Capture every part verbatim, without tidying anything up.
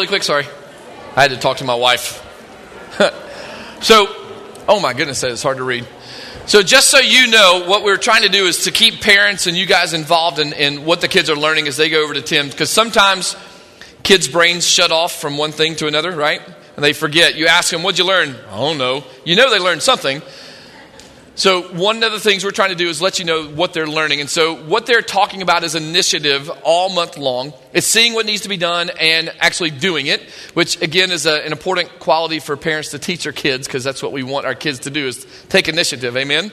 really quick? Sorry. I had to talk to my wife. So, oh my goodness, that is hard to read. So just so you know, what we're trying to do is to keep parents and you guys involved in, in what the kids are learning as they go over to Tim. Because sometimes kids' brains shut off from one thing to another, right? And they forget. You ask them, what'd you learn? I don't know. You know they learned something. So one of the things we're trying to do is let you know what they're learning. And so what they're talking about is initiative all month long. It's seeing what needs to be done and actually doing it, which again is a, an important quality for parents to teach their kids, because that's what we want our kids to do, is take initiative. Amen?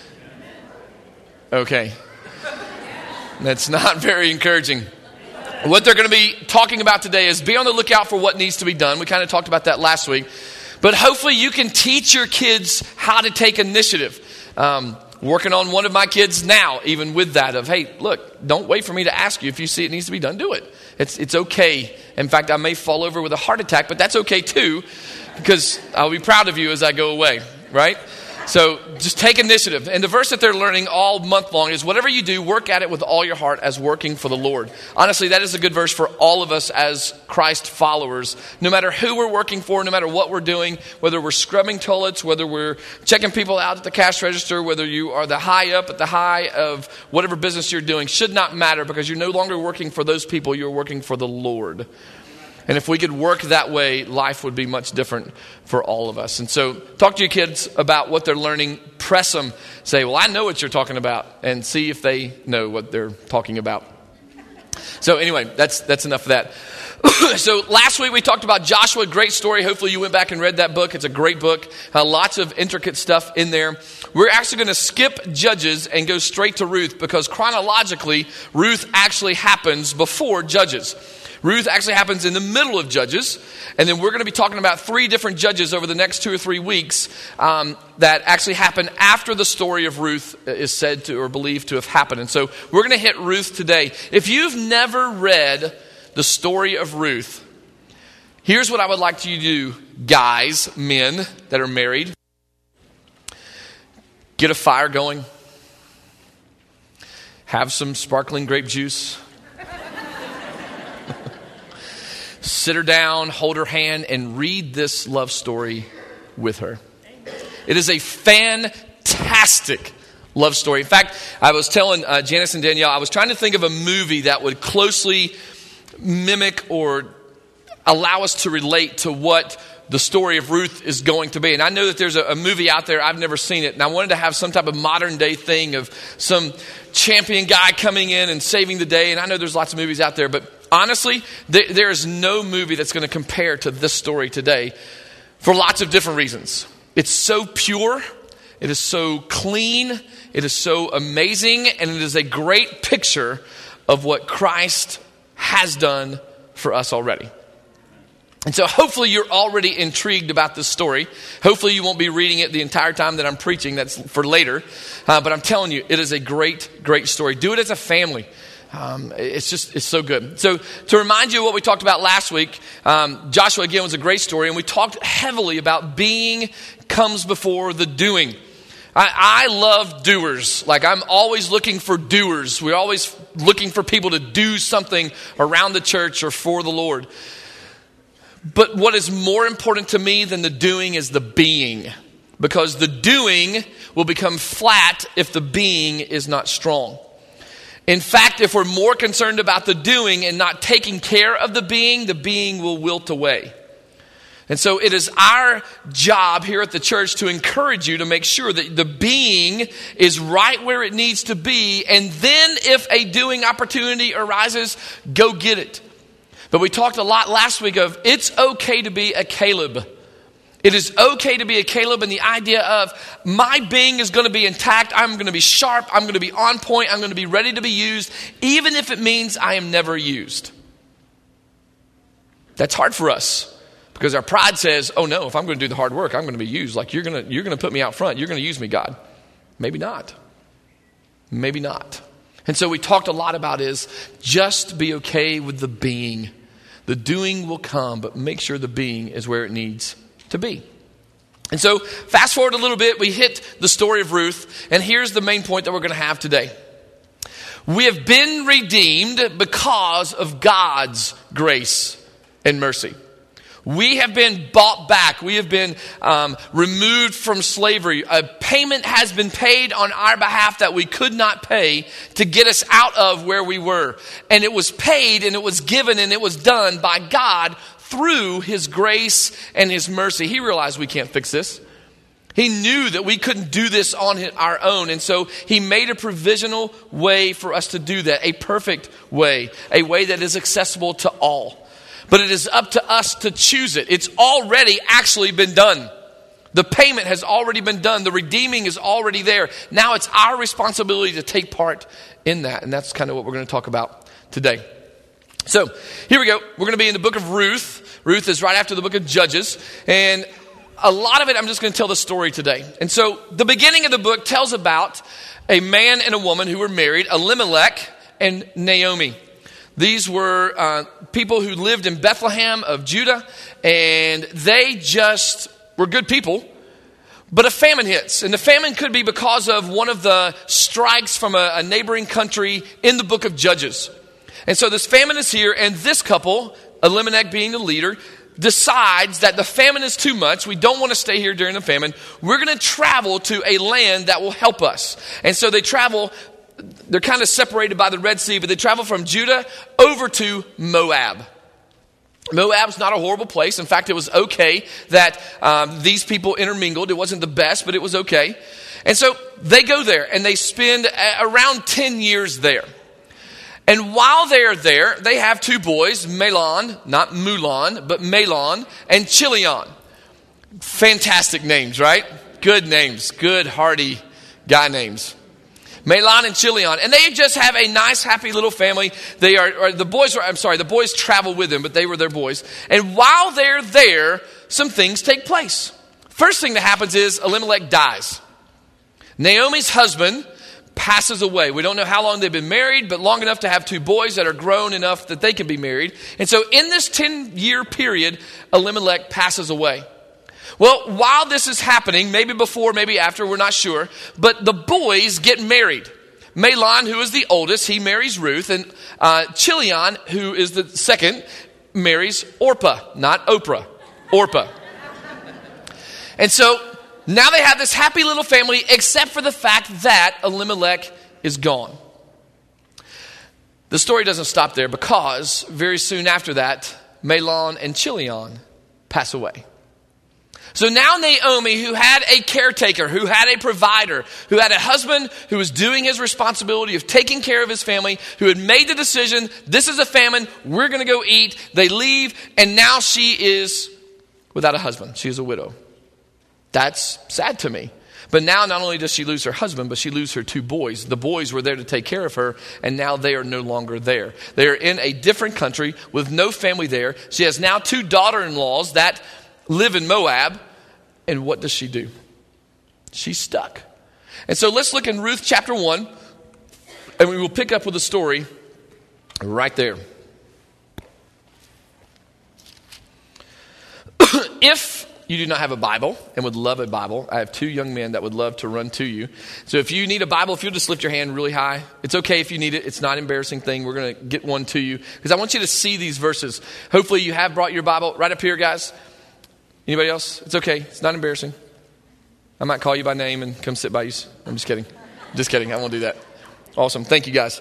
Okay. That's not very encouraging. What they're going to be talking about today is be on the lookout for what needs to be done. We kind of talked about that last week. But hopefully you can teach your kids how to take initiative. Um, working on one of my kids now, even with that of, hey, look, don't wait for me to ask you. If you see it needs to be done, do it. It's it's okay. In fact, I may fall over with a heart attack, but that's okay too, because I'll be proud of you as I go away, right? So just take initiative. And the verse that they're learning all month long is, whatever you do, work at it with all your heart as working for the Lord. Honestly, that is a good verse for all of us as Christ followers. No matter who we're working for, no matter what we're doing, whether we're scrubbing toilets, whether we're checking people out at the cash register, whether you are the high up at the high of whatever business you're doing, should not matter, because you're no longer working for those people, you're working for the Lord. And if we could work that way, life would be much different for all of us. And so talk to your kids about what they're learning. Press them. Say, well, I know what you're talking about. And see if they know what they're talking about. So anyway, that's that's enough of that. So last week we talked about Joshua. Great story. Hopefully you went back and read that book. It's a great book. Uh, lots of intricate stuff in there. We're actually going to skip Judges and go straight to Ruth, because chronologically, Ruth actually happens before Judges. Ruth actually happens in the middle of Judges, and then we're going to be talking about three different judges over the next two or three weeks um, that actually happen after the story of Ruth is said to or believed to have happened. And so we're going to hit Ruth today. If you've never read the story of Ruth, here's what I would like you to do, guys, men that are married. Get a fire going. Have some sparkling grape juice. Sit her down, hold her hand, and read this love story with her. It is a fantastic love story. In fact, I was telling uh, Janice and Danielle, I was trying to think of a movie that would closely mimic or allow us to relate to what the story of Ruth is going to be. And I know that there's a, a movie out there, I've never seen it, and I wanted to have some type of modern day thing of some champion guy coming in and saving the day. And I know there's lots of movies out there, but honestly, th- there is no movie that's going to compare to this story today for lots of different reasons. It's so pure, it is so clean, it is so amazing, and it is a great picture of what Christ has done for us already. And so hopefully you're already intrigued about this story. Hopefully you won't be reading it the entire time that I'm preaching. That's for later. Uh, but I'm telling you, it is a great, great story. Do it as a family. Um, it's just, it's so good. So to remind you of what we talked about last week, um, Joshua again was a great story. And we talked heavily about being comes before the doing. I, I love doers. Like, I'm always looking for doers. We're always looking for people to do something around the church or for the Lord. But what is more important to me than the doing is the being. Because the doing will become flat if the being is not strong. In fact, if we're more concerned about the doing and not taking care of the being, the being will wilt away. And so it is our job here at the church to encourage you to make sure that the being is right where it needs to be. And then if a doing opportunity arises, go get it. But we talked a lot last week of it's okay to be a Caleb. It is okay to be a Caleb, and the idea of my being is going to be intact. I'm going to be sharp. I'm going to be on point. I'm going to be ready to be used, even if it means I am never used. That's hard for us because our pride says, oh no, if I'm going to do the hard work, I'm going to be used. Like you're going to, you're going to put me out front. You're going to use me, God. Maybe not. Maybe not. And so we talked a lot about is just be okay with the being. The doing will come, but make sure the being is where it needs to be. And so fast forward a little bit, we hit the story of Ruth, and here's the main point that we're going to have today. We have been redeemed because of God's grace and mercy. We have been bought back. We have been um, removed from slavery. A payment has been paid on our behalf that we could not pay to get us out of where we were. And it was paid and it was given and it was done by God through his grace and his mercy. He realized we can't fix this. He knew that we couldn't do this on our own. And so he made a provisional way for us to do that. A perfect way. A way that is accessible to all. But it is up to us to choose it. It's already actually been done. The payment has already been done. The redeeming is already there. Now it's our responsibility to take part in that. And that's kind of what we're going to talk about today. So here we go. We're going to be in the book of Ruth. Ruth is right after the book of Judges. And a lot of it, I'm just going to tell the story today. And so the beginning of the book tells about a man and a woman who were married, Elimelech and Naomi. These were uh, people who lived in Bethlehem of Judah, and they just were good people. But a famine hits, and the famine could be because of one of the strikes from a, a neighboring country in the book of Judges. And so this famine is here, and this couple, Elimelech being the leader, decides that the famine is too much. We don't want to stay here during the famine. We're going to travel to a land that will help us. And so they travel. They're kind of separated by the Red Sea, but they travel from Judah over to Moab. Moab's not a horrible place. In fact, it was okay that um, these people intermingled. It wasn't the best, but it was okay. And so they go there and they spend a- around ten years there. And while they're there, they have two boys, Mahlon, not Mulan, but Mahlon and Chilion. Fantastic names, right? Good names, good, hearty guy names. Mahlon and Chilion. And they just have a nice, happy little family. They are, or the boys were, I'm sorry, the boys travel with them, but they were their boys. And while they're there, some things take place. First thing that happens is Elimelech dies. Naomi's husband passes away. We don't know how long they've been married, but long enough to have two boys that are grown enough that they can be married. And so in this ten-year period, Elimelech passes away. Well, while this is happening, maybe before, maybe after, we're not sure, but the boys get married. Mahlon, who is the oldest, he marries Ruth, and uh, Chilion, who is the second, marries Orpah, not Oprah, Orpah. And so now they have this happy little family, except for the fact that Elimelech is gone. The story doesn't stop there, because very soon after that, Mahlon and Chilion pass away. So now Naomi, who had a caretaker, who had a provider, who had a husband who was doing his responsibility of taking care of his family, who had made the decision, this is a famine, we're going to go eat. They leave, and now she is without a husband. She is a widow. That's sad to me. But now not only does she lose her husband, but she loses her two boys. The boys were there to take care of her, and now they are no longer there. They are in a different country with no family there. She has now two daughter-in-laws that live in Moab. And what does she do? She's stuck. And so let's look in Ruth chapter one, and we will pick up with the story right there. If you do not have a Bible and would love a Bible, I have two young men that would love to run to you. So if you need a Bible, if you'll just lift your hand really high, it's okay if you need it. It's not an embarrassing thing. We're going to get one to you because I want you to see these verses. Hopefully you have brought your Bible right up here, guys. Anybody else? It's okay. It's not embarrassing. I might call you by name and come sit by you. I'm just kidding. Just kidding. I won't do that. Awesome. Thank you, guys.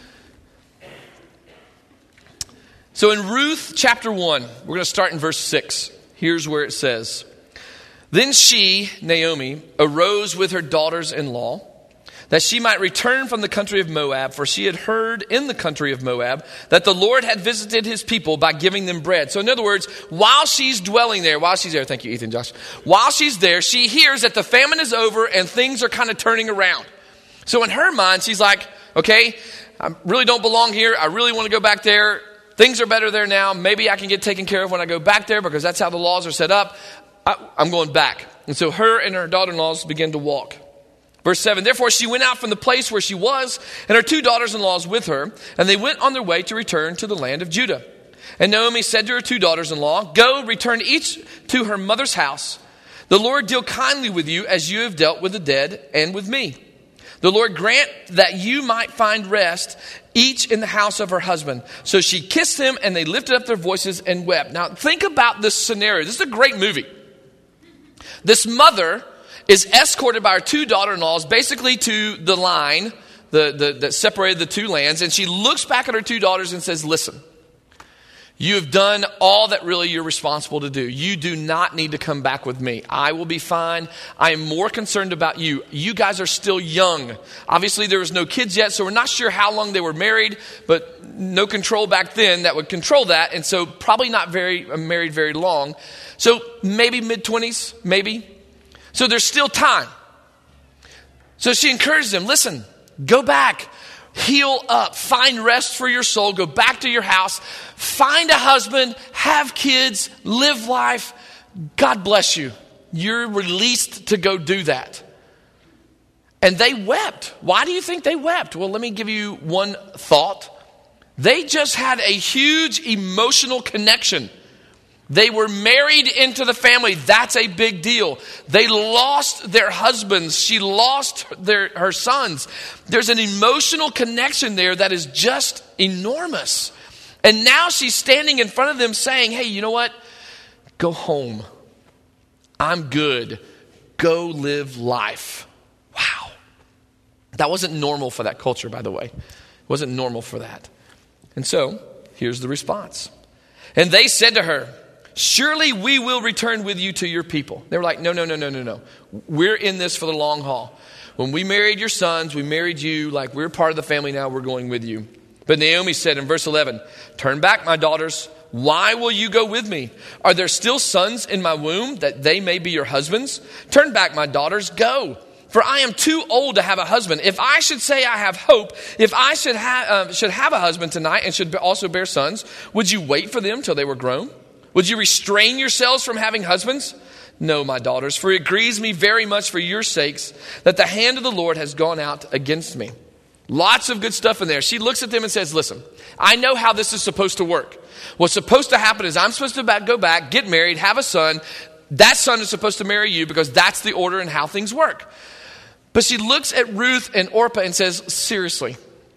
So in Ruth chapter one, we're going to start in verse six. Here's where it says, Then she, Naomi, arose with her daughters-in-law, that she might return from the country of Moab, for she had heard in the country of Moab that the Lord had visited his people by giving them bread. So in other words, while she's dwelling there, while she's there, thank you, Ethan, Josh. While she's there, she hears that the famine is over and things are kind of turning around. So in her mind, she's like, okay, I really don't belong here. I really want to go back there. Things are better there now. Maybe I can get taken care of when I go back there because that's how the laws are set up. I, I'm going back. And so her and her daughter-in-laws begin to walk. Verse seven, therefore she went out from the place where she was, and her two daughters-in-laws with her, and they went on their way to return to the land of Judah. And Naomi said to her two daughters-in-law, Go, return each to her mother's house. The Lord deal kindly with you as you have dealt with the dead and with me. The Lord grant that you might find rest, each in the house of her husband. So she kissed him, and they lifted up their voices and wept. Now, think about this scenario. This is a great movie. This mother is escorted by her two daughter-in-laws, basically to the line the, the, that separated the two lands. And she looks back at her two daughters and says, listen, you have done all that really you're responsible to do. You do not need to come back with me. I will be fine. I am more concerned about you. You guys are still young. Obviously, there was no kids yet, so we're not sure how long they were married, but no control back then that would control that. And so probably not very uh, married very long. So maybe mid-twenties, maybe. So there's still time. So she encouraged them, listen, go back. Heal up, find rest for your soul, go back to your house, find a husband, have kids, live life. God bless you. You're released to go do that. And they wept. Why do you think they wept? Well, let me give you one thought. They just had a huge emotional connection. They were married into the family. That's a big deal. They lost their husbands. She lost their, her sons. There's an emotional connection there that is just enormous. And now she's standing in front of them saying, hey, you know what? Go home. I'm good. Go live life. Wow. That wasn't normal for that culture, by the way. It wasn't normal for that. And so, here's the response. And they said to her, surely we will return with you to your people. They were like, no, no, no, no, no, no. We're in this for the long haul. When we married your sons, we married you. Like, we're part of the family now. We're going with you. But Naomi said in verse eleven, turn back, my daughters. Why will you go with me? Are there still sons in my womb that they may be your husbands? Turn back, my daughters. Go. For I am too old to have a husband. If I should say I have hope, if I should, ha- uh, should have a husband tonight and should also bear sons, would you wait for them till they were grown? Would you restrain yourselves from having husbands? No, my daughters, for it grieves me very much for your sakes that the hand of the Lord has gone out against me. Lots of good stuff in there. She looks at them and says, listen, I know how this is supposed to work. What's supposed to happen is I'm supposed to back, go back, get married, have a son. That son is supposed to marry you because that's the order and how things work. But she looks at Ruth and Orpah and says, seriously,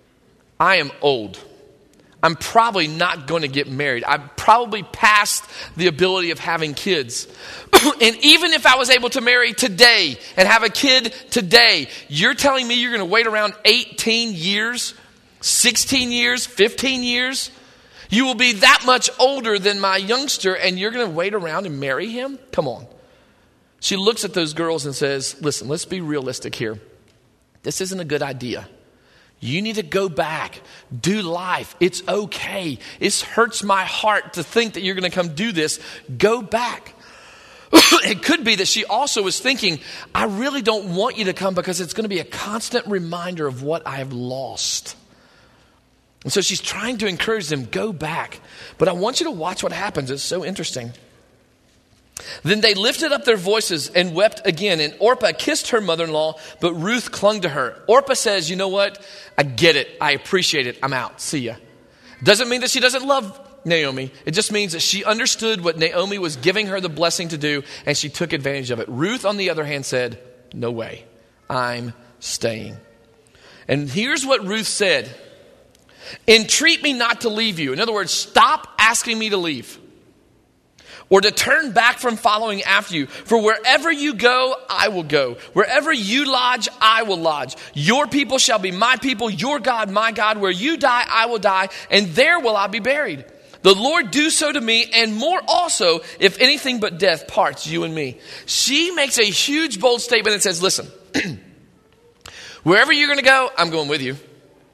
I am old. I'm probably not going to get married. I'm probably past the ability of having kids. And even if I was able to marry today and have a kid today, you're telling me you're going to wait around eighteen years, sixteen years, fifteen years? You will be that much older than my youngster and you're going to wait around and marry him? Come on. She looks at those girls and says, listen, let's be realistic here. This isn't a good idea. You need to go back, do life. It's okay. It hurts my heart to think that you're going to come do this. Go back. It could be that she also was thinking, I really don't want you to come because it's going to be a constant reminder of what I have lost. And so she's trying to encourage them, go back. But I want you to watch what happens. It's so interesting. Then they lifted up their voices and wept again. And Orpah kissed her mother-in-law, but Ruth clung to her. Orpah says, you know what? I get it. I appreciate it. I'm out. See ya. Doesn't mean that she doesn't love Naomi. It just means that she understood what Naomi was giving her the blessing to do, and she took advantage of it. Ruth, on the other hand, said, no way. I'm staying. And here's what Ruth said. Entreat me not to leave you. In other words, stop asking me to leave. Or to turn back from following after you. For wherever you go, I will go. Wherever you lodge, I will lodge. Your people shall be my people, your God, my God. Where you die, I will die, and there will I be buried. The Lord do so to me, and more also, if anything but death parts you and me. She makes a huge, bold statement and says, listen, wherever you're going to go, I'm going with you.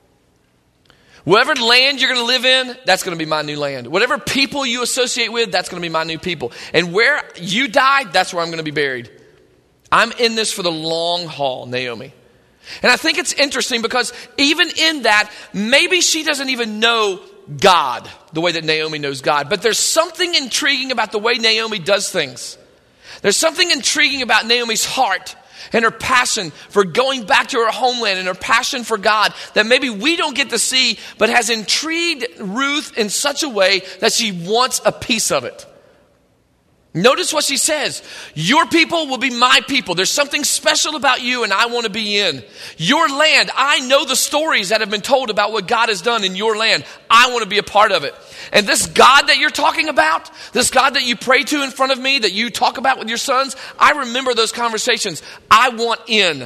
Whatever land you're going to live in, that's going to be my new land. Whatever people you associate with, that's going to be my new people. And where you die, that's where I'm going to be buried. I'm in this for the long haul, Naomi. And I think it's interesting because even in that, maybe she doesn't even know God the way that Naomi knows God. But there's something intriguing about the way Naomi does things. There's something intriguing about Naomi's heart and her passion for going back to her homeland and her passion for God that maybe we don't get to see, but has intrigued Ruth in such a way that she wants a piece of it. Notice what she says. Your people will be my people. There's something special about you and I want to be in. Your land, I know the stories that have been told about what God has done in your land. I want to be a part of it. And this God that you're talking about, this God that you pray to in front of me, that you talk about with your sons, I remember those conversations. I want in.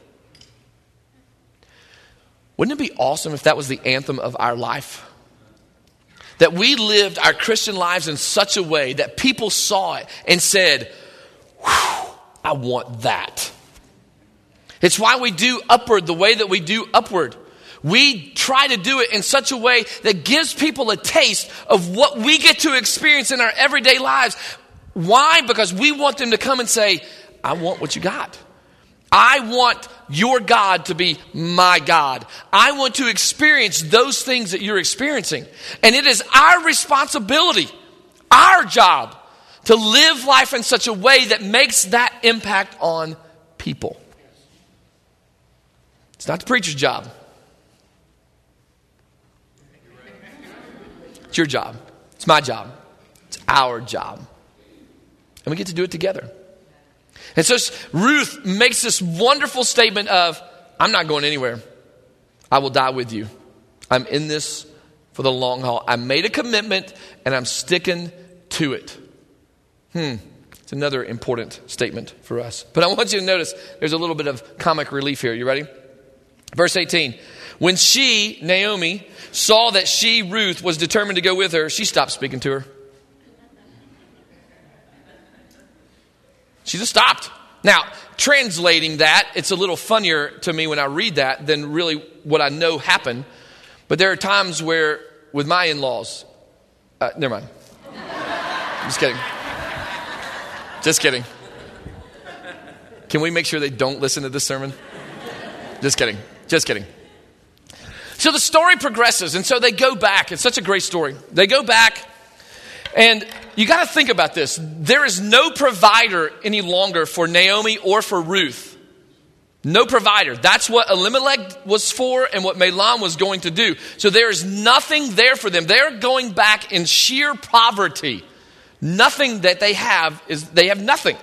Wouldn't it be awesome if that was the anthem of our life? That we lived our Christian lives in such a way that people saw it and said, whew, I want that. It's why we do Upward the way that we do Upward. We try to do it in such a way that gives people a taste of what we get to experience in our everyday lives. Why? Because we want them to come and say, I want what you got. I want your God to be my God. I want to experience those things that you're experiencing. And it is our responsibility, our job, to live life in such a way that makes that impact on people. It's not the preacher's job. It's your job. It's my job. It's our job. And we get to do it together. And so Ruth makes this wonderful statement of, I'm not going anywhere. I will die with you. I'm in this for the long haul. I made a commitment and I'm sticking to it. Hmm. It's another important statement for us. But I want you to notice there's a little bit of comic relief here. You ready? Verse eighteen. When she, Naomi, saw that she, Ruth, was determined to go with her, she stopped speaking to her. She just stopped. Now, translating that, it's a little funnier to me when I read that than really what I know happened. But there are times where, with my in-laws, uh, never mind. Just kidding. Just kidding. Can we make sure they don't listen to this sermon? Just kidding. Just kidding. So the story progresses, and so they go back. It's such a great story. They go back. And you got to think about this. There is no provider any longer for Naomi or for Ruth. No provider. That's what Elimelech was for and what Mahlon was going to do. So there is nothing there for them. They're going back in sheer poverty. Nothing that they have is, they have nothing.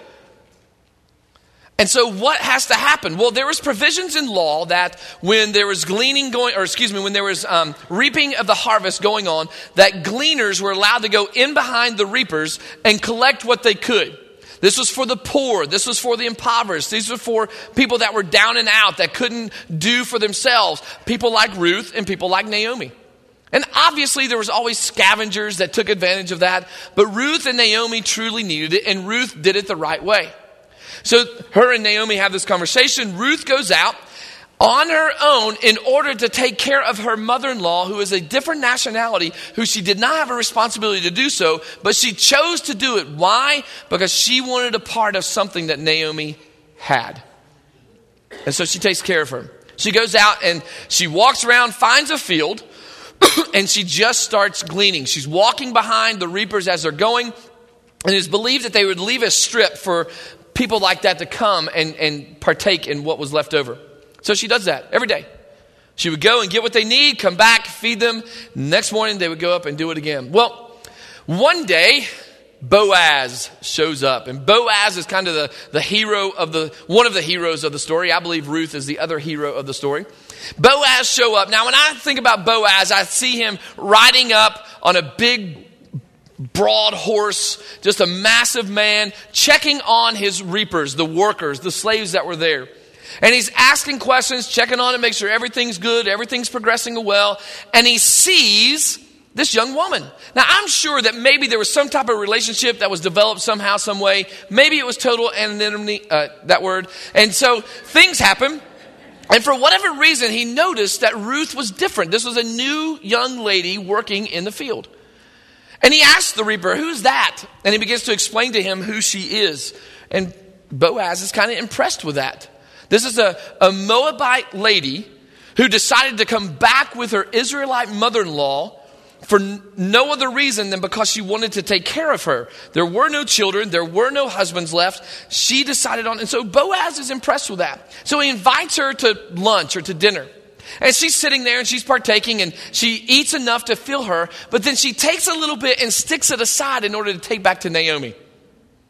And so what has to happen? Well, there was provisions in law that when there was gleaning going, or excuse me, when there was um, reaping of the harvest going on, that gleaners were allowed to go in behind the reapers and collect what they could. This was for the poor. This was for the impoverished. These were for people that were down and out, that couldn't do for themselves. People like Ruth and people like Naomi. And obviously there was always scavengers that took advantage of that. But Ruth and Naomi truly needed it, and Ruth did it the right way. So her and Naomi have this conversation. Ruth goes out on her own in order to take care of her mother-in-law, who is a different nationality, who she did not have a responsibility to do so, but she chose to do it. Why? Because she wanted a part of something that Naomi had. And so she takes care of her. She goes out and she walks around, finds a field, and she just starts gleaning. She's walking behind the reapers as they're going, and it is believed that they would leave a strip for people like that to come and, and partake in what was left over. So she does that every day. She would go and get what they need, come back, feed them. Next morning, they would go up and do it again. Well, one day, Boaz shows up. And Boaz is kind of the, the hero of the, one of the heroes of the story. I believe Ruth is the other hero of the story. Boaz show up. Now, when I think about Boaz, I see him riding up on a big broad horse, just a massive man, checking on his reapers, the workers, the slaves that were there. And he's asking questions, checking on it, make sure everything's good, everything's progressing well. And he sees this young woman. Now, I'm sure that maybe there was some type of relationship that was developed somehow, some way. Maybe it was total anonymity, uh, that word. And so things happen. And for whatever reason, he noticed that Ruth was different. This was a new young lady working in the field. And he asked the reaper, who's that? And he begins to explain to him who she is. And Boaz is kind of impressed with that. This is a, a Moabite lady who decided to come back with her Israelite mother-in-law for no other reason than because she wanted to take care of her. There were no children. There were no husbands left. She decided on, and so Boaz is impressed with that. So he invites her to lunch or to dinner. And she's sitting there and she's partaking and she eats enough to fill her. But then she takes a little bit and sticks it aside in order to take back to Naomi.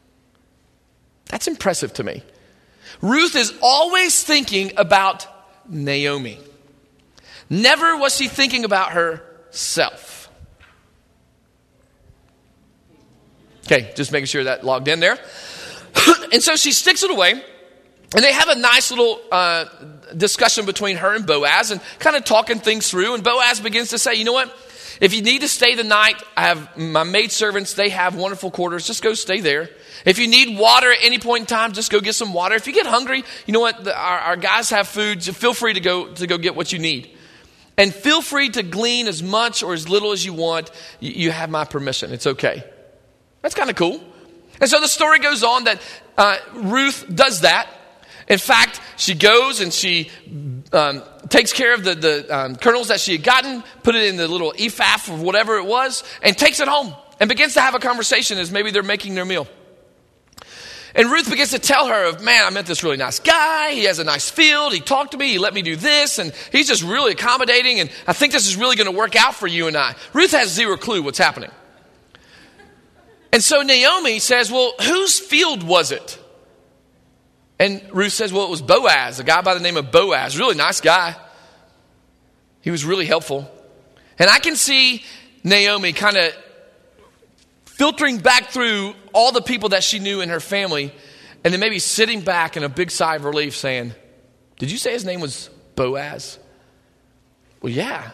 That's impressive to me. Ruth is always thinking about Naomi. Never was she thinking about herself. Okay, just making sure that logged in there. And so she sticks it away. And they have a nice little uh, discussion between her and Boaz and kind of talking things through. And Boaz begins to say, you know what? If you need to stay the night, I have my maidservants. They have wonderful quarters. Just go stay there. If you need water at any point in time, just go get some water. If you get hungry, you know what? The, our, our guys have food. Feel free to go to go get what you need. And feel free to glean as much or as little as you want. You, you have my permission. It's okay. That's kind of cool. And so the story goes on that uh, Ruth does that. In fact, she goes and she um, takes care of the, the um, kernels that she had gotten, put it in the little ephah or whatever it was, and takes it home and begins to have a conversation as maybe they're making their meal. And Ruth begins to tell her of, man, I met this really nice guy. He has a nice field. He talked to me. He let me do this. And he's just really accommodating. And I think this is really going to work out for you and I. Ruth has zero clue what's happening. And so Naomi says, well, whose field was it? And Ruth says, well, it was Boaz, a guy by the name of Boaz. Really nice guy. He was really helpful. And I can see Naomi kind of filtering back through all the people that she knew in her family, and then maybe sitting back in a big sigh of relief saying, did you say his name was Boaz? Well, yeah.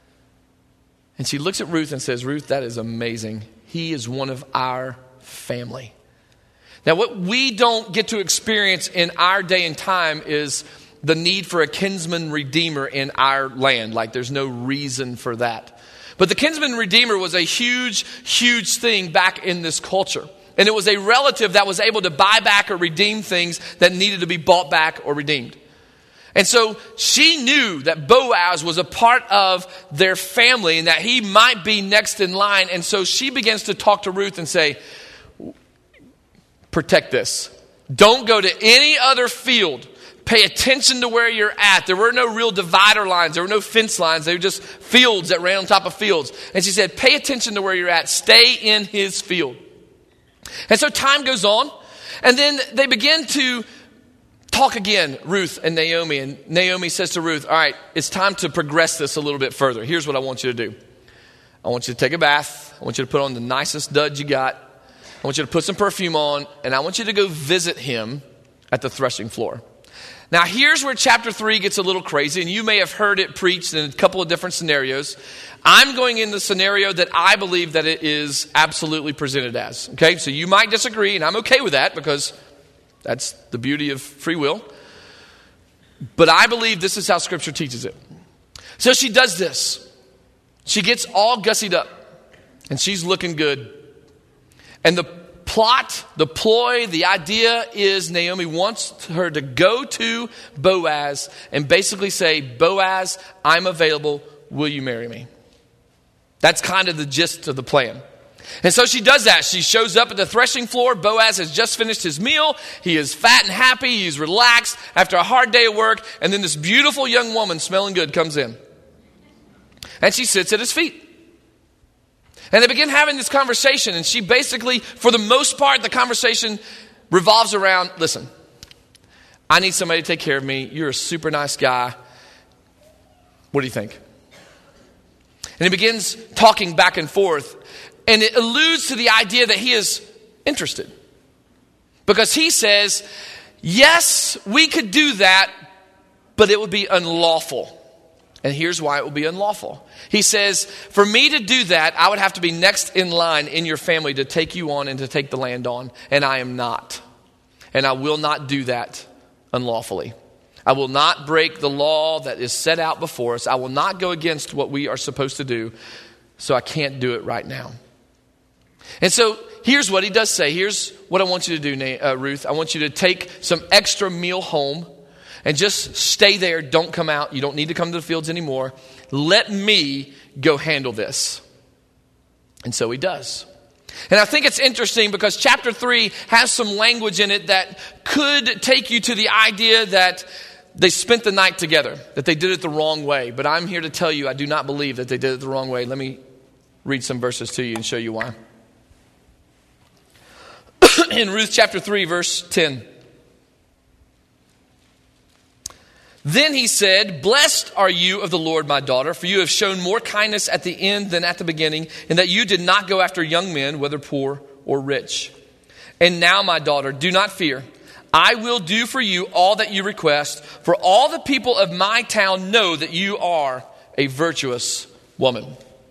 And she looks at Ruth and says, Ruth, that is amazing. He is one of our family. Now, what we don't get to experience in our day and time is the need for a kinsman redeemer in our land. Like, there's no reason for that. But the kinsman redeemer was a huge, huge thing back in this culture. And it was a relative that was able to buy back or redeem things that needed to be bought back or redeemed. And so she knew that Boaz was a part of their family and that he might be next in line. And so she begins to talk to Ruth and say, protect this. Don't go to any other field. Pay attention to where you're at. There were no real divider lines. There were no fence lines. They were just fields that ran on top of fields. And she said, pay attention to where you're at. Stay in his field. And so time goes on. And then they begin to talk again, Ruth and Naomi. And Naomi says to Ruth, all right, it's time to progress this a little bit further. Here's what I want you to do. I want you to take a bath. I want you to put on the nicest duds you got. I want you to put some perfume on, and I want you to go visit him at the threshing floor. Now, here's where chapter three gets a little crazy, and you may have heard it preached in a couple of different scenarios. I'm going in the scenario that I believe that it is absolutely presented as. Okay, so you might disagree, and I'm okay with that because that's the beauty of free will. But I believe this is how Scripture teaches it. So she does this. She gets all gussied up, and she's looking good. And the plot, the ploy, the idea is Naomi wants her to go to Boaz and basically say, Boaz, I'm available. Will you marry me? That's kind of the gist of the plan. And so she does that. She shows up at the threshing floor. Boaz has just finished his meal. He is fat and happy. He's relaxed after a hard day of work. And then this beautiful young woman smelling good comes in. And she sits at his feet. And they begin having this conversation. And she basically, for the most part, the conversation revolves around, listen, I need somebody to take care of me. You're a super nice guy. What do you think? And he begins talking back and forth. And it alludes to the idea that he is interested. Because he says, yes, we could do that, but it would be unlawful. And here's why it would be unlawful. He says, for me to do that, I would have to be next in line in your family to take you on and to take the land on. And I am not. And I will not do that unlawfully. I will not break the law that is set out before us. I will not go against what we are supposed to do. So I can't do it right now. And so here's what he does say. Here's what I want you to do, uh, Ruth. I want you to take some extra meal home and just stay there. Don't come out. You don't need to come to the fields anymore. Let me go handle this. And so he does. And I think it's interesting because chapter three has some language in it that could take you to the idea that they spent the night together, that they did it the wrong way. But I'm here to tell you, I do not believe that they did it the wrong way. Let me read some verses to you and show you why. in Ruth chapter three, verse ten. Then he said, "Blessed are you of the Lord, my daughter, for you have shown more kindness at the end than at the beginning, in that you did not go after young men, whether poor or rich. And now, my daughter, do not fear. I will do for you all that you request, for all the people of my town know that you are a virtuous woman."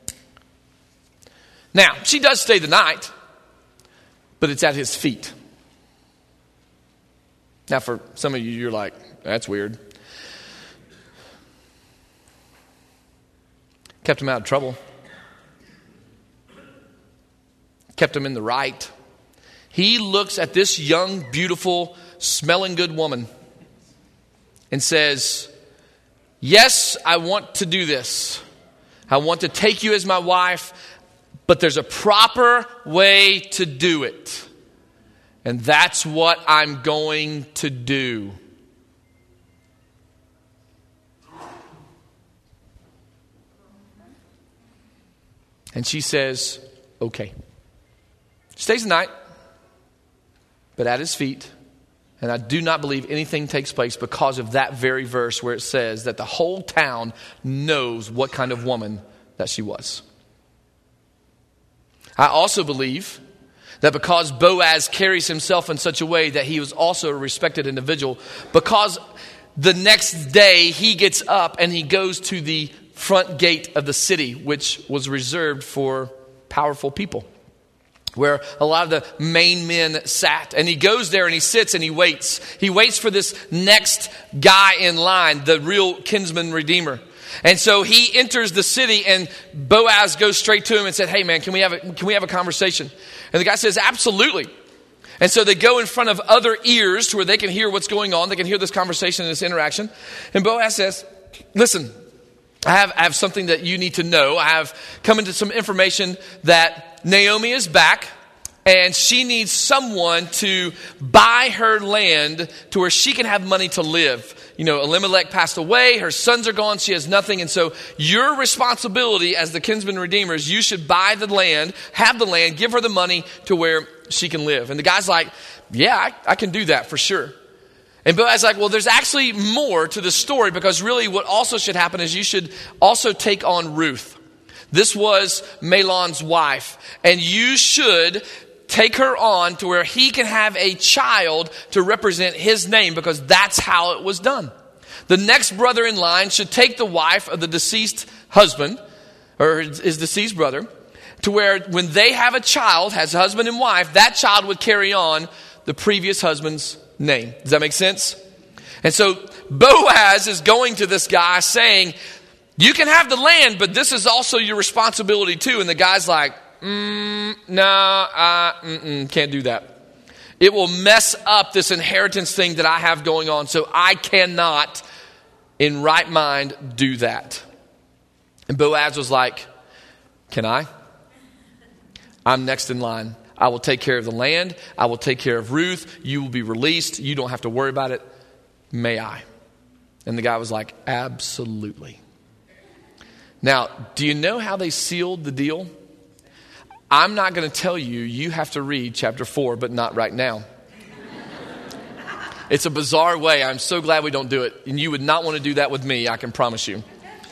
Now, she does stay the night, but it's at his feet. Now, for some of you, you're like, that's weird. Kept him out of trouble. Kept him in the right. He looks at this young, beautiful, smelling good woman and says, "Yes, I want to do this. I want to take you as my wife, but there's a proper way to do it. And that's what I'm going to do." And she says, okay. Stays the night, but at his feet. And I do not believe anything takes place because of that very verse where it says that the whole town knows what kind of woman that she was. I also believe that because Boaz carries himself in such a way that he was also a respected individual, because the next day he gets up and he goes to the front gate of the city, which was reserved for powerful people, where a lot of the main men sat. And he goes there and he sits and he waits. He waits for this next guy in line, the real kinsman redeemer. And so he enters the city and Boaz goes straight to him and said, "Hey man, can we have a, can we have a conversation?" And the guy says, "Absolutely." And so they go in front of other ears to where they can hear what's going on. They can hear this conversation and this interaction. And Boaz says, "Listen, I have, I have something that you need to know. I have come into some information that Naomi is back and she needs someone to buy her land to where she can have money to live. You know, Elimelech passed away. Her sons are gone. She has nothing. And so your responsibility as the kinsman redeemer is you should buy the land, have the land, give her the money to where she can live." And the guy's like, "Yeah, I, I can do that for sure." And Boaz's like, "Well, there's actually more to the story, because really what also should happen is you should also take on Ruth. This was Mahlon's wife, and you should take her on to where he can have a child to represent his name, because that's how it was done. The next brother in line should take the wife of the deceased husband, or his deceased brother, to where when they have a child, has a husband and wife, that child would carry on the previous husband's name." Does that make sense? And so Boaz is going to this guy saying, "You can have the land, but this is also your responsibility too." And the guy's like, mm, no, uh, mm-mm, can't do that. It will mess up this inheritance thing that I have going on. So I cannot in right mind do that. And Boaz was like, "Can I? I'm next in line. I will take care of the land. I will take care of Ruth. You will be released. You don't have to worry about it. May I?" And the guy was like, "Absolutely." Now, do you know how they sealed the deal? I'm not going to tell you. You have to read chapter four, but not right now. It's a bizarre way. I'm so glad we don't do it. And you would not want to do that with me, I can promise you.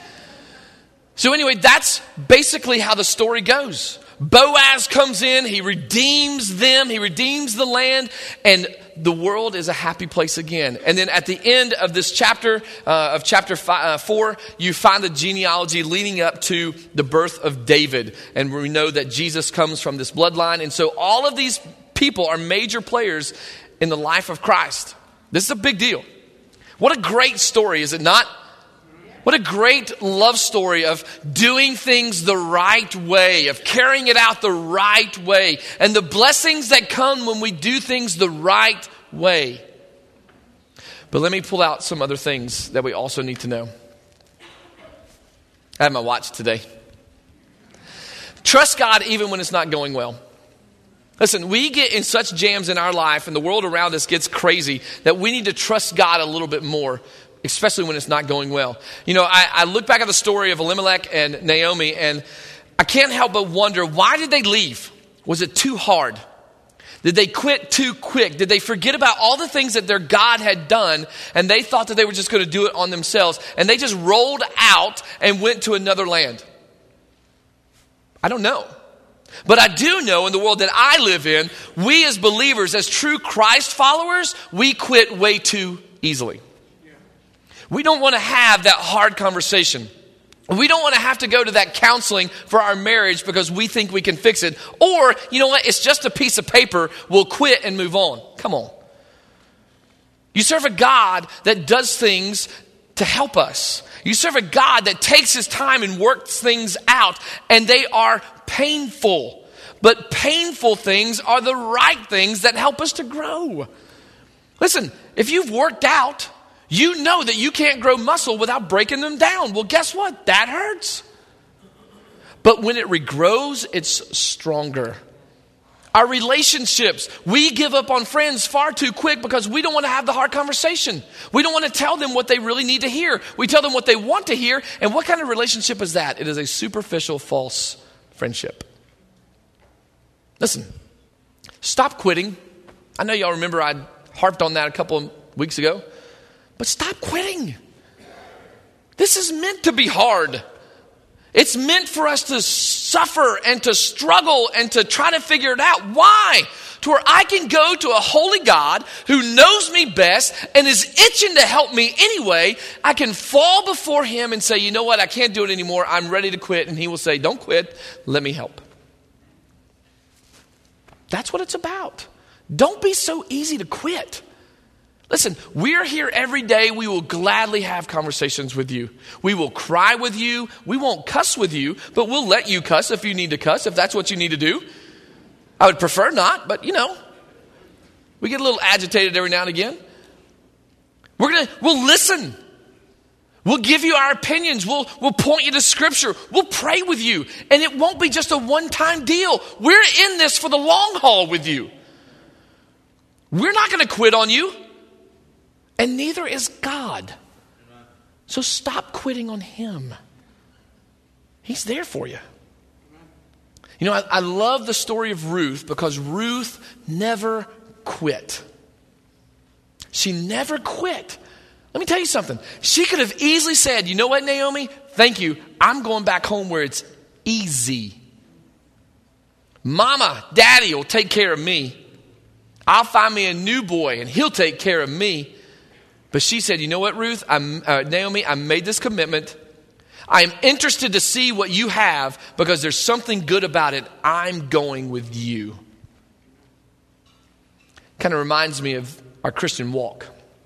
So anyway, that's basically how the story goes. Boaz comes in, he redeems them, he redeems the land, and the world is a happy place again. And then at the end of this chapter, uh, of chapter five, uh, four, you find the genealogy leading up to the birth of David. And we know that Jesus comes from this bloodline. And so all of these people are major players in the life of Christ. This is a big deal. What a great story, is it not? What a great love story of doing things the right way, of carrying it out the right way, and the blessings that come when we do things the right way. But let me pull out some other things that we also need to know. I have my watch today. Trust God even when it's not going well. Listen, we get in such jams in our life and the world around us gets crazy that we need to trust God a little bit more, especially when it's not going well. You know, I, I look back at the story of Elimelech and Naomi, and I can't help but wonder, why did they leave? Was it too hard? Did they quit too quick? Did they forget about all the things that their God had done and they thought that they were just going to do it on themselves and they just rolled out and went to another land? I don't know. But I do know in the world that I live in, we as believers, as true Christ followers, we quit way too easily. We don't want to have that hard conversation. We don't want to have to go to that counseling for our marriage because we think we can fix it. Or, you know what, it's just a piece of paper, we'll quit and move on. Come on. You serve a God that does things to help us. You serve a God that takes his time and works things out, and they are painful. But painful things are the right things that help us to grow. Listen, if you've worked out, you know that you can't grow muscle without breaking them down. Well, guess what? That hurts. But when it regrows, it's stronger. Our relationships, we give up on friends far too quick because we don't want to have the hard conversation. We don't want to tell them what they really need to hear. We tell them what they want to hear. And what kind of relationship is that? It is a superficial, false friendship. Listen, stop quitting. I know y'all remember I harped on that a couple of weeks ago. But stop quitting. This is meant to be hard. It's meant for us to suffer and to struggle and to try to figure it out. Why? To where I can go to a holy God who knows me best and is itching to help me anyway. I can fall before him and say, you know what? I can't do it anymore. I'm ready to quit. And he will say, don't quit. Let me help. That's what it's about. Don't be so easy to quit. Listen, we're here every day. We will gladly have conversations with you. We will cry with you. We won't cuss with you, but we'll let you cuss if you need to cuss, if that's what you need to do. I would prefer not, but you know, we get a little agitated every now and again. We're gonna, we'll listen. We'll give you our opinions. We'll, we'll point you to scripture. We'll pray with you. And it won't be just a one-time deal. We're in this for the long haul with you. We're not going to quit on you. And neither is God. So stop quitting on him. He's there for you. You know, I, I love the story of Ruth because Ruth never quit. She never quit. Let me tell you something. She could have easily said, you know what, Naomi? Thank you. I'm going back home where it's easy. Mama, daddy will take care of me. I'll find me a new boy and he'll take care of me. But she said, you know what, Ruth? I'm, uh, Naomi, I made this commitment. I'm interested to see what you have because there's something good about it. I'm going with you. Kind of reminds me of our Christian walk.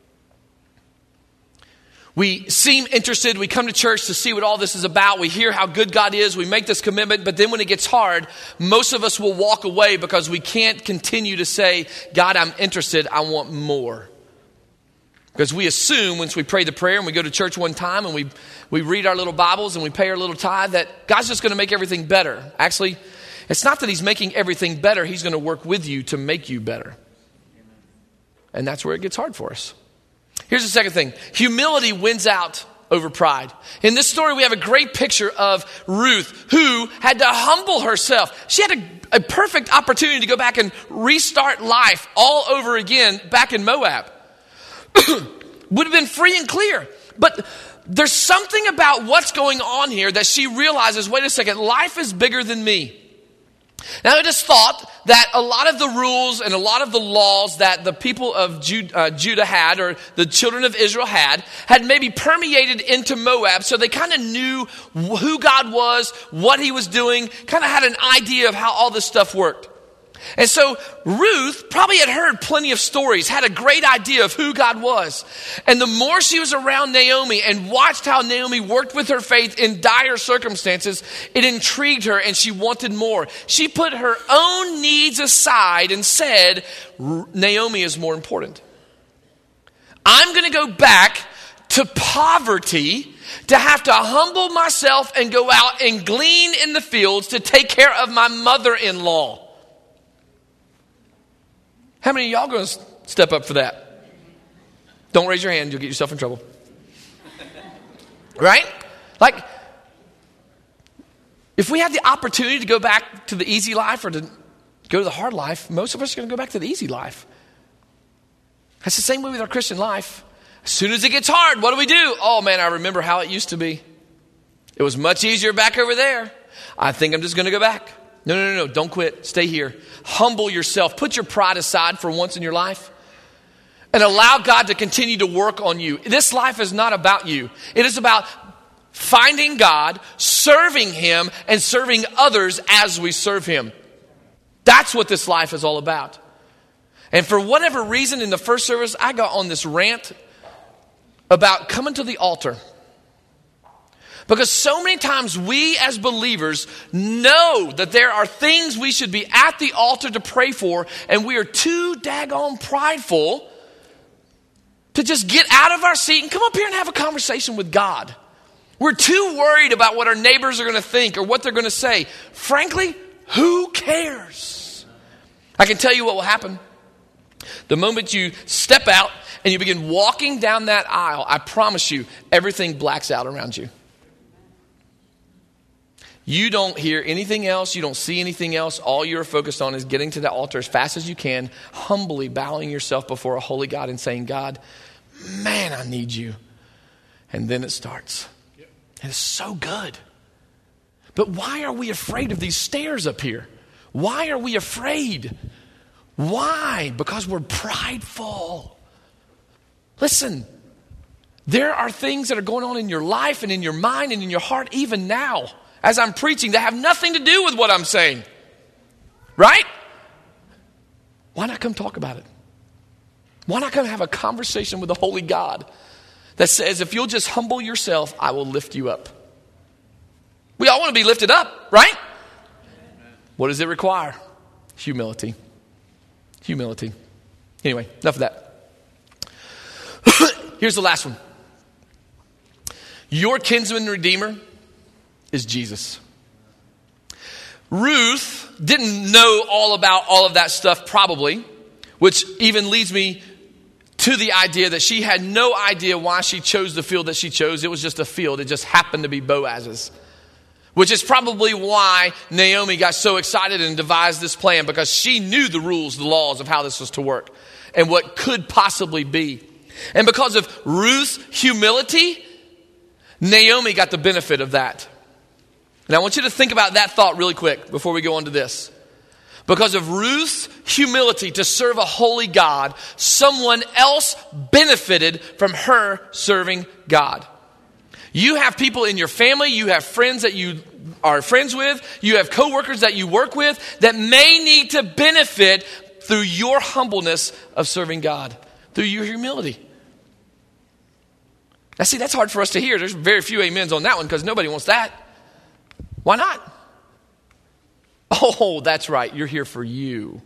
We seem interested. We come to church to see what all this is about. We hear how good God is. We make this commitment. But then when it gets hard, most of us will walk away because we can't continue to say, God, I'm interested. I want more. Because we assume once we pray the prayer and we go to church one time and we, we read our little Bibles and we pay our little tithe that God's just going to make everything better. Actually, it's not that he's making everything better. He's going to work with you to make you better. And that's where it gets hard for us. Here's the second thing. Humility wins out over pride. In this story, we have a great picture of Ruth who had to humble herself. She had a, a perfect opportunity to go back and restart life all over again back in Moab. Would have been free and clear. But there's something about what's going on here that she realizes, wait a second, life is bigger than me. Now, it is thought that a lot of the rules and a lot of the laws that the people of Judah, uh, Judah had, or the children of Israel had, had maybe permeated into Moab. So they kind of knew who God was, what he was doing, kind of had an idea of how all this stuff worked. And so Ruth probably had heard plenty of stories, had a great idea of who God was. And the more she was around Naomi and watched how Naomi worked with her faith in dire circumstances, it intrigued her and she wanted more. She put her own needs aside and said, Naomi is more important. I'm going to go back to poverty to have to humble myself and go out and glean in the fields to take care of my mother-in-law. How many of y'all going to step up for that? Don't raise your hand. You'll get yourself in trouble. Right? Like, if we had the opportunity to go back to the easy life or to go to the hard life, most of us are going to go back to the easy life. That's the same way with our Christian life. As soon as it gets hard, what do we do? Oh man, I remember how it used to be. It was much easier back over there. I think I'm just going to go back. No, no, no, no. Don't quit. Stay here. Humble yourself. Put your pride aside for once in your life. And allow God to continue to work on you. This life is not about you. It is about finding God, serving Him, and serving others as we serve Him. That's what this life is all about. And for whatever reason, in the first service, I got on this rant about coming to the altar. Because so many times we as believers know that there are things we should be at the altar to pray for, and we are too daggone prideful to just get out of our seat and come up here and have a conversation with God. We're too worried about what our neighbors are going to think or what they're going to say. Frankly, who cares? I can tell you what will happen. The moment you step out and you begin walking down that aisle, I promise you, everything blacks out around you. You don't hear anything else. You don't see anything else. All you're focused on is getting to the altar as fast as you can, humbly bowing yourself before a holy God and saying, God, man, I need you. And then it starts. And it's so good. But why are we afraid of these stairs up here? Why are we afraid? Why? Because we're prideful. Listen, there are things that are going on in your life and in your mind and in your heart even now, as I'm preaching, that have nothing to do with what I'm saying. Right? Why not come talk about it? Why not come have a conversation with the Holy God that says, if you'll just humble yourself, I will lift you up. We all want to be lifted up, right? What does it require? Humility. Humility. Anyway, enough of that. Here's the last one. Your kinsman redeemer is Jesus. Ruth didn't know all about all of that stuff probably, which even leads me to the idea that she had no idea why she chose the field that she chose. It was just a field. It just happened to be Boaz's. Which is probably why Naomi got so excited and devised this plan, because she knew the rules, the laws of how this was to work and what could possibly be. And because of Ruth's humility, Naomi got the benefit of that. And I want you to think about that thought really quick before we go on to this. Because of Ruth's humility to serve a holy God, someone else benefited from her serving God. You have people in your family, you have friends that you are friends with, you have coworkers that you work with that may need to benefit through your humbleness of serving God, through your humility. Now see, that's hard for us to hear. There's very few amens on that one because nobody wants that. Why not? Oh, that's right. You're here for you.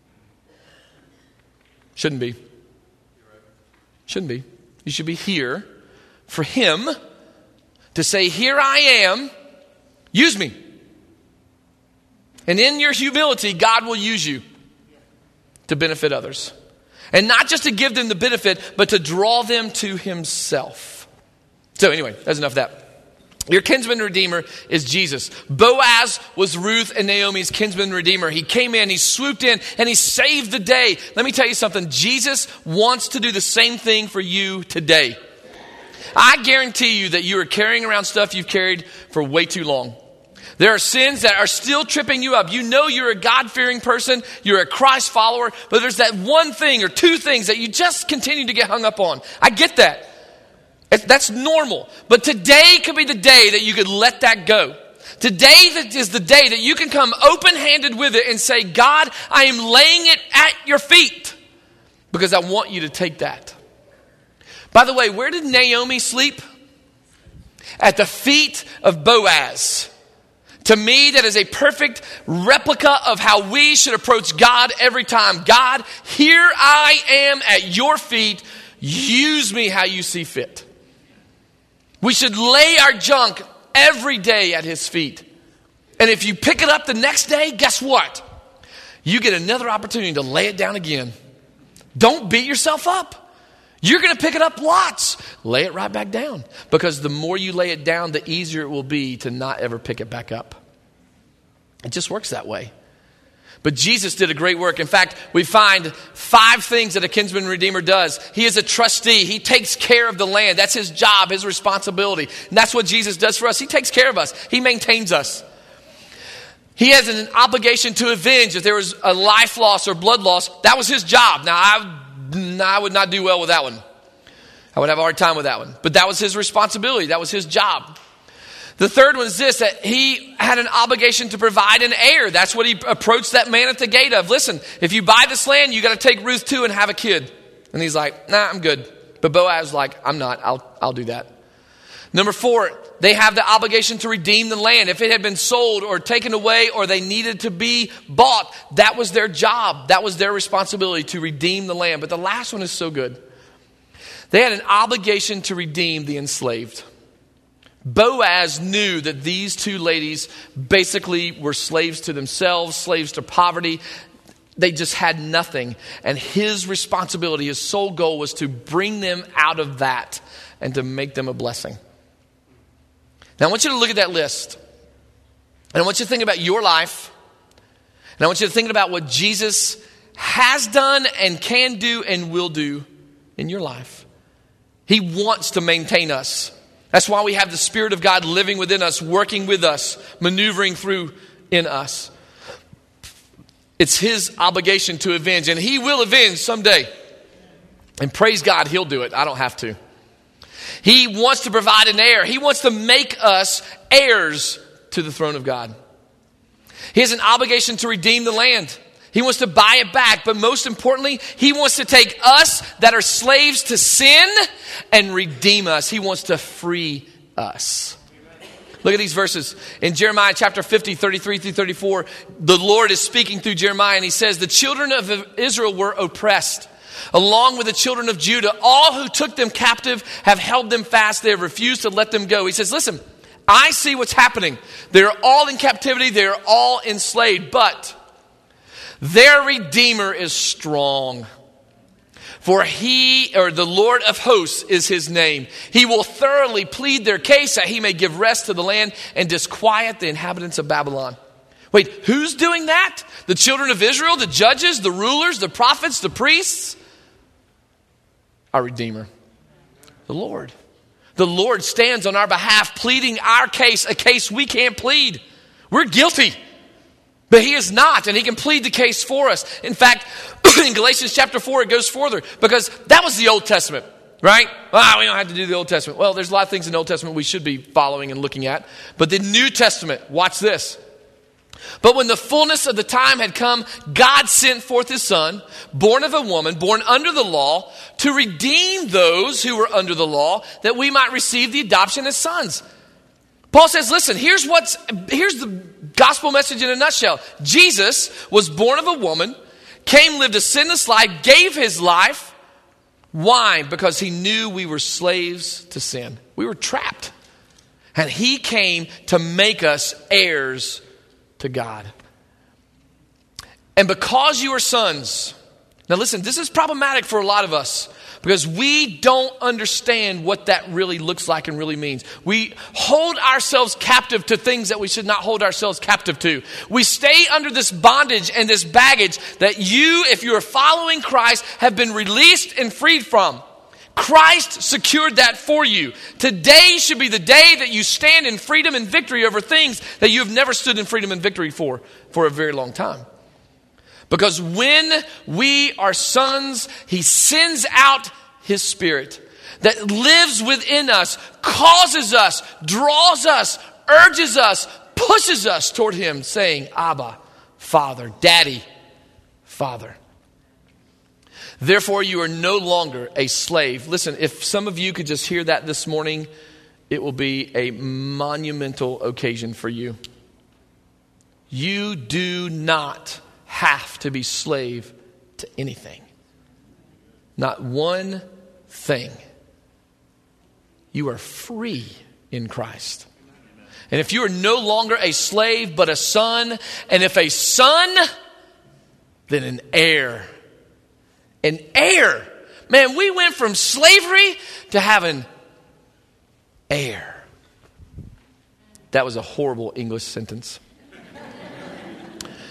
Shouldn't be. Shouldn't be. You should be here for Him to say, here I am, use me. And in your humility, God will use you to benefit others. And not just to give them the benefit, but to draw them to Himself. So anyway, that's enough of that. Your kinsman redeemer is Jesus. Boaz was Ruth and Naomi's kinsman redeemer. He came in, he swooped in, and he saved the day. Let me tell you something. Jesus wants to do the same thing for you today. I guarantee you that you are carrying around stuff you've carried for way too long. There are sins that are still tripping you up. You know you're a God-fearing person, you're a Christ follower, but there's that one thing or two things that you just continue to get hung up on. I get that. That's normal. But today could be the day that you could let that go. Today is the day that you can come open-handed with it and say, God, I am laying it at your feet because I want you to take that. By the way, where did Naomi sleep? At the feet of Boaz. To me, that is a perfect replica of how we should approach God every time. God, here I am at your feet. Use me how you see fit. We should lay our junk every day at His feet. And if you pick it up the next day, guess what? You get another opportunity to lay it down again. Don't beat yourself up. You're going to pick it up lots. Lay it right back down. Because the more you lay it down, the easier it will be to not ever pick it back up. It just works that way. But Jesus did a great work. In fact, we find five things that a kinsman redeemer does. He is a trustee. He takes care of the land. That's his job, his responsibility. And that's what Jesus does for us. He takes care of us. He maintains us. He has an obligation to avenge if there was a life loss or blood loss. That was his job. Now, I, I would not do well with that one. I would have a hard time with that one. But that was his responsibility. That was his job. The third one is this, that he had an obligation to provide an heir. That's what he approached that man at the gate of. Listen, if you buy this land, you got to take Ruth too and have a kid. And he's like, nah, I'm good. But Boaz was like, I'm not. I'll, I'll do that. Number four, they have the obligation to redeem the land. If it had been sold or taken away or they needed to be bought, that was their job. That was their responsibility to redeem the land. But the last one is so good. They had an obligation to redeem the enslaved. Boaz knew that these two ladies basically were slaves to themselves, slaves to poverty. They just had nothing. And his responsibility, his sole goal was to bring them out of that and to make them a blessing. Now I want you to look at that list. And I want you to think about your life. And I want you to think about what Jesus has done and can do and will do in your life. He wants to maintain us. That's why we have the Spirit of God living within us, working with us, maneuvering through in us. It's his obligation to avenge, and he will avenge someday. And praise God, he'll do it. I don't have to. He wants to provide an heir. He wants to make us heirs to the throne of God. He has an obligation to redeem the land. He wants to buy it back. But most importantly, he wants to take us that are slaves to sin and redeem us. He wants to free us. Look at these verses. In Jeremiah chapter fifty, thirty-three through thirty-four, the Lord is speaking through Jeremiah and he says, the children of Israel were oppressed, along with the children of Judah. All who took them captive have held them fast. They have refused to let them go. He says, listen, I see what's happening. They're all in captivity. They're all enslaved. But their Redeemer is strong. For he, or the Lord of hosts is his name. He will thoroughly plead their case that he may give rest to the land and disquiet the inhabitants of Babylon. Wait, who's doing that? The children of Israel, the judges, the rulers, the prophets, the priests? Our Redeemer, the Lord. The Lord stands on our behalf, pleading our case, a case we can't plead. We're guilty. But he is not, and he can plead the case for us. In fact, in Galatians chapter four, it goes further, because that was the Old Testament, right? Ah, we don't have to do the Old Testament. Well, there's a lot of things in the Old Testament we should be following and looking at. But the New Testament, watch this. But when the fullness of the time had come, God sent forth his son, born of a woman, born under the law, to redeem those who were under the law, that we might receive the adoption as sons. Paul says, listen, here's what's, here's the gospel message in a nutshell. Jesus was born of a woman, came, lived a sinless life, gave his life. Why? Because he knew we were slaves to sin. We were trapped. And he came to make us heirs to God. And because you are sons, now listen, this is problematic for a lot of us, because we don't understand what that really looks like and really means. We hold ourselves captive to things that we should not hold ourselves captive to. We stay under this bondage and this baggage that you, if you are following Christ, have been released and freed from. Christ secured that for you. Today should be the day that you stand in freedom and victory over things that you have never stood in freedom and victory for, for a very long time. Because when we are sons, he sends out his Spirit that lives within us, causes us, draws us, urges us, pushes us toward him, saying, Abba, Father, Daddy, Father. Therefore, you are no longer a slave. Listen, if some of you could just hear that this morning, it will be a monumental occasion for you. You do not have to be slave to anything. Not one thing. You are free in Christ. And if you are no longer a slave but a son, and if a son, then an heir. An heir. Man, we went from slavery to having heir. That was a horrible English sentence.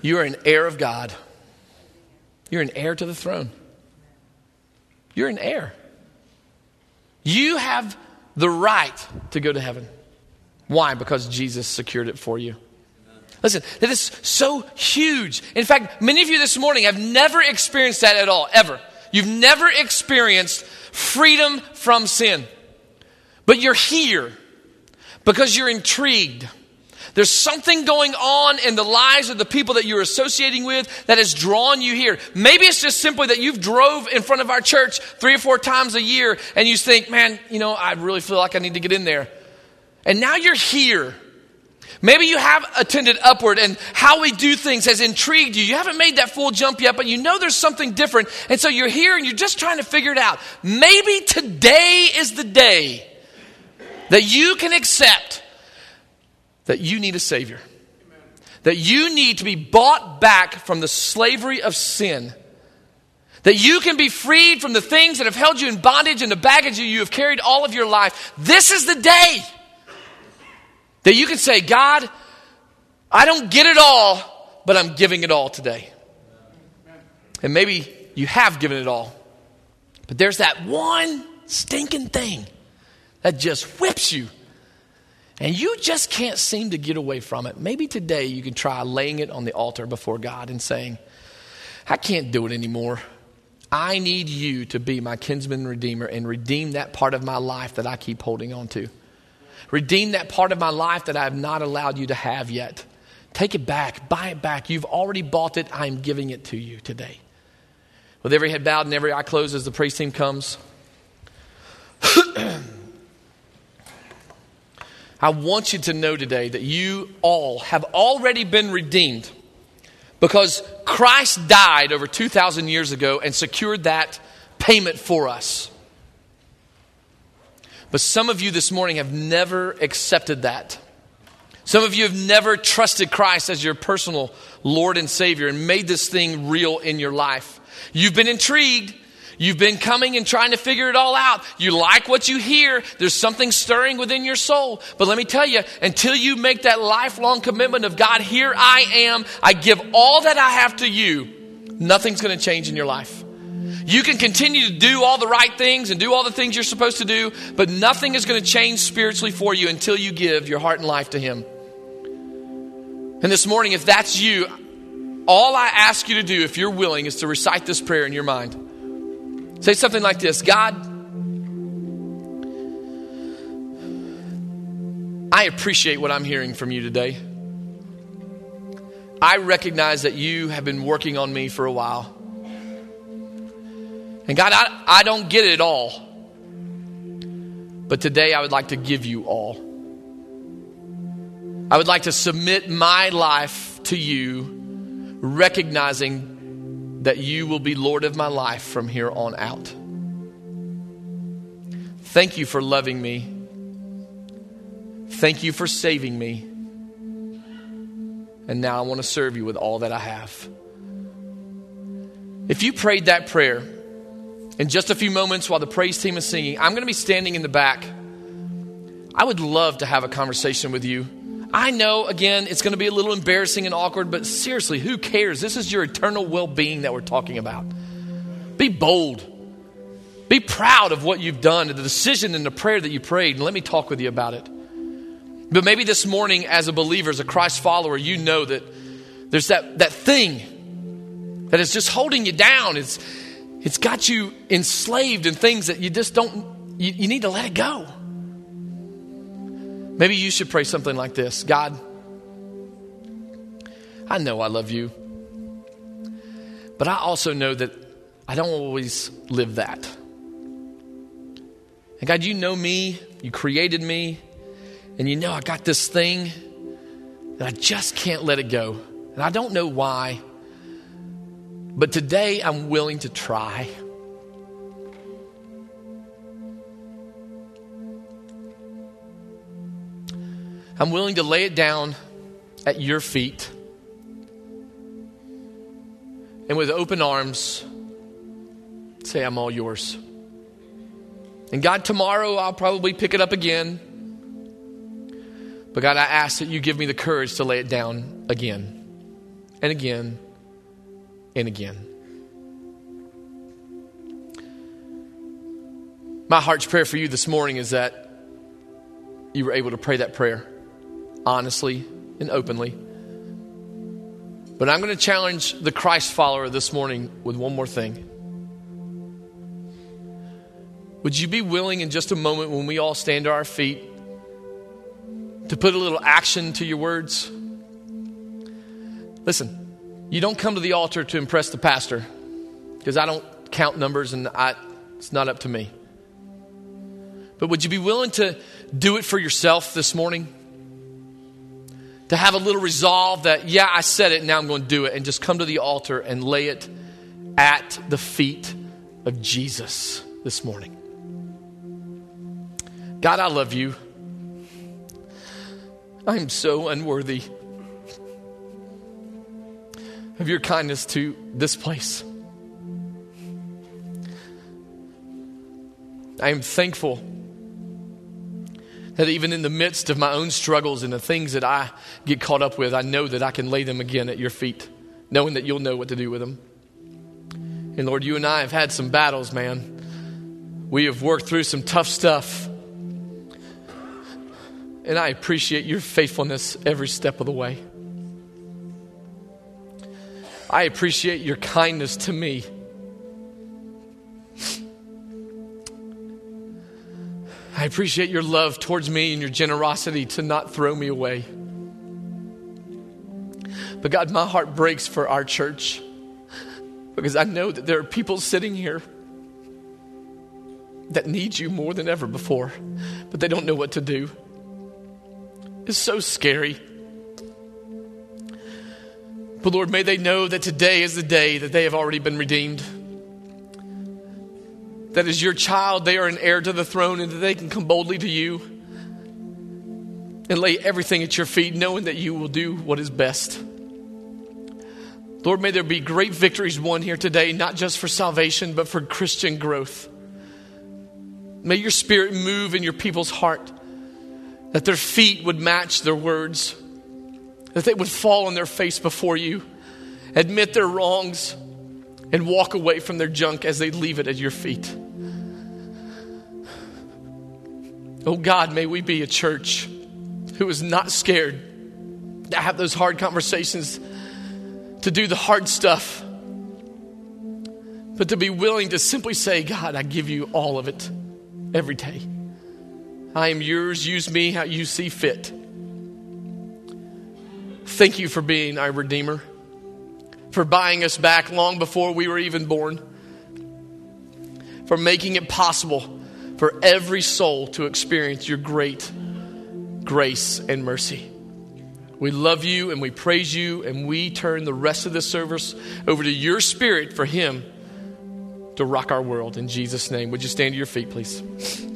You are an heir of God. You're an heir to the throne. You're an heir. You have the right to go to heaven. Why? Because Jesus secured it for you. Listen, that is so huge. In fact, many of you this morning have never experienced that at all, ever. You've never experienced freedom from sin. But you're here because you're intrigued. There's something going on in the lives of the people that you're associating with that has drawn you here. Maybe it's just simply that you've drove in front of our church three or four times a year and you think, man, you know, I really feel like I need to get in there. And now you're here. Maybe you have attended Upward and how we do things has intrigued you. You haven't made that full jump yet, but you know there's something different. And so you're here and you're just trying to figure it out. Maybe today is the day that you can accept that you need a Savior. That you need to be bought back from the slavery of sin. That you can be freed from the things that have held you in bondage and the baggage that you have carried all of your life. This is the day that you can say, God, I don't get it all, but I'm giving it all today. And maybe you have given it all. But there's that one stinking thing that just whips you. And you just can't seem to get away from it. Maybe today you can try laying it on the altar before God and saying, I can't do it anymore. I need you to be my kinsman redeemer and redeem that part of my life that I keep holding on to. Redeem that part of my life that I have not allowed you to have yet. Take it back. Buy it back. You've already bought it. I'm giving it to you today. With every head bowed and every eye closed as the praise team comes. I want you to know today that you all have already been redeemed because Christ died over two thousand years ago and secured that payment for us. But some of you this morning have never accepted that. Some of you have never trusted Christ as your personal Lord and Savior and made this thing real in your life. You've been intrigued. You've been coming and trying to figure it all out. You like what you hear. There's something stirring within your soul. But let me tell you, until you make that lifelong commitment of God, here I am. I give all that I have to you. Nothing's going to change in your life. You can continue to do all the right things and do all the things you're supposed to do, but nothing is going to change spiritually for you until you give your heart and life to Him. And this morning, if that's you, all I ask you to do, if you're willing, is to recite this prayer in your mind. Say something like this: God, I appreciate what I'm hearing from you today. I recognize that you have been working on me for a while. And God, I, I don't get it all. But today I would like to give you all. I would like to submit my life to you, recognizing that you will be Lord of my life from here on out. Thank you for loving me. Thank you for saving me. And now I want to serve you with all that I have. If you prayed that prayer, in just a few moments while the praise team is singing, I'm going to be standing in the back. I would love to have a conversation with you. I know, again, it's going to be a little embarrassing and awkward, but seriously, who cares? This is your eternal well-being that we're talking about. Be bold. Be proud of what you've done and the decision and the prayer that you prayed, and let me talk with you about it. But maybe this morning, as a believer, as a Christ follower, you know that there's that, that thing that is just holding you down. It's It's got you enslaved in things that you just don't, you, you need to let it go. Maybe you should pray something like this: God, I know I love you, but I also know that I don't always live that. And God, you know me, you created me, and you know I got this thing that I just can't let it go. And I don't know why. But today I'm willing to try. I'm willing to lay it down at your feet. And with open arms, say, I'm all yours. And God, tomorrow I'll probably pick it up again. But God, I ask that you give me the courage to lay it down again. and again and again. My heart's prayer for you this morning is that you were able to pray that prayer honestly and openly. But I'm going to challenge the Christ follower this morning with one more thing. Would you be willing in just a moment when we all stand to our feet to put a little action to your words? Listen, you don't come to the altar to impress the pastor, because I don't count numbers and I, it's not up to me. But would you be willing to do it for yourself this morning? To have a little resolve that, yeah, I said it, now I'm going to do it. And just come to the altar and lay it at the feet of Jesus this morning. God, I love you. I'm so unworthy of your kindness to this place. I am thankful that even in the midst of my own struggles and the things that I get caught up with, I know that I can lay them again at your feet, knowing that you'll know what to do with them. And Lord, you and I have had some battles, man. We have worked through some tough stuff. And I appreciate your faithfulness every step of the way. I appreciate your kindness to me. I appreciate your love towards me and your generosity to not throw me away. But God, my heart breaks for our church, because I know that there are people sitting here that need you more than ever before, but they don't know what to do. It's so scary. But Lord, may they know that today is the day that they have already been redeemed. That as your child, they are an heir to the throne, and that they can come boldly to you and lay everything at your feet, knowing that you will do what is best. Lord, may there be great victories won here today, not just for salvation, but for Christian growth. May your Spirit move in your people's heart, that their feet would match their words, that they would fall on their face before you, admit their wrongs, and walk away from their junk as they leave it at your feet. Oh God, may we be a church who is not scared to have those hard conversations, to do the hard stuff, but to be willing to simply say, God, I give you all of it every day. I am yours. Use me how you see fit. Thank you for being our Redeemer, for buying us back long before we were even born, for making it possible for every soul to experience your great grace and mercy. We love you and we praise you, and we turn the rest of this service over to your Spirit for him to rock our world. In Jesus' name, would you stand to your feet, please?